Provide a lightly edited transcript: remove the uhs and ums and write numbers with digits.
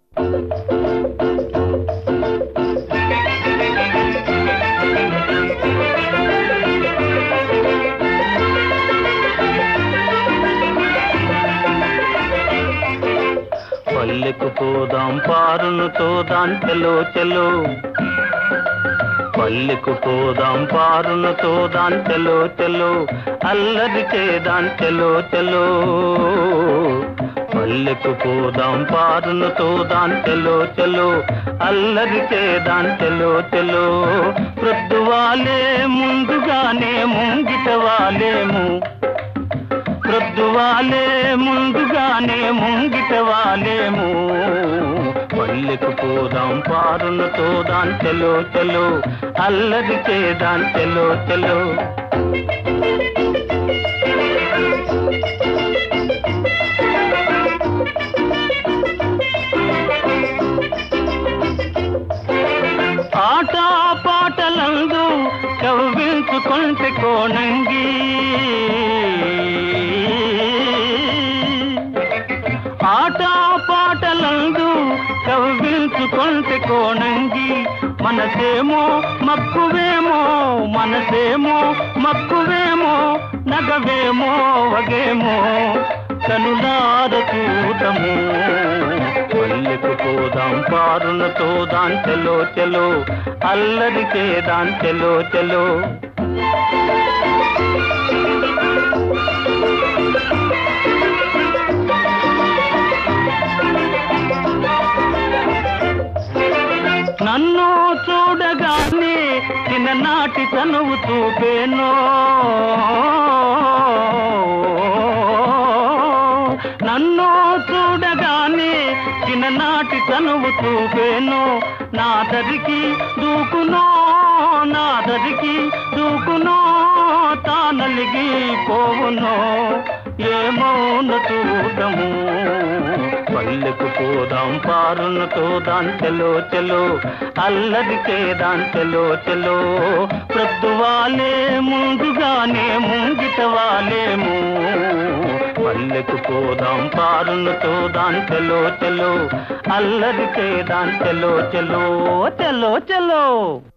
పల్లెకు పోదాం పారును తోదాం చలో చలో, పల్లెకు పోదాం పారును తోదాం చలో చలో, అల్లరి చేదాం చలో చలో. పల్లెకు పోదాం పారును తోదాం చలో చలో, అల్లరి చేదాం చలో చలో. ప్రొద్దువాలే ముందుగానే ముంగిట వాలేము, ప్రొద్దువాలే ముందుగానే ముంగిట వాలేము. పల్లెకు పోదాం పారును తోదాం చలో చలో, అల్లరి చేదాం చలో చలో. ఆట పాటలందు కవ్వించుకొంటే కోణంగి, ఆట పాటలందు కవ్వించుకొంటే కోణంగి. మనసేమో మక్కువేమో, మనసేమో మక్కువేమో, నగవేమో వగేమో కనులార చూడము. పల్లెకు పోదాం పారును తోదాం చలో చలో, అల్లరి చేదాం చలో చలో. నన్ను చూడగానే చిన్ననాటి తనువు చూపేనో, నన్ను చూడగానే చిన్ననాటి తనువు చూపేను. నా దరికి దూకునో, నా దరికి దూకునో, తానలిగి పోవునో ఏమౌన చూడము. పల్లెకు పోదాం పారును తోదాం చలో చలో, అల్లరి చేదాం చలో చలో. ప్రొద్దువాలే ముందుగానే ముంగిట వాలేము, పల్లెకు పోదాం పారును తోదాం చలో చలో, అల్లరి చేదాం చలో చలో చలో చలో.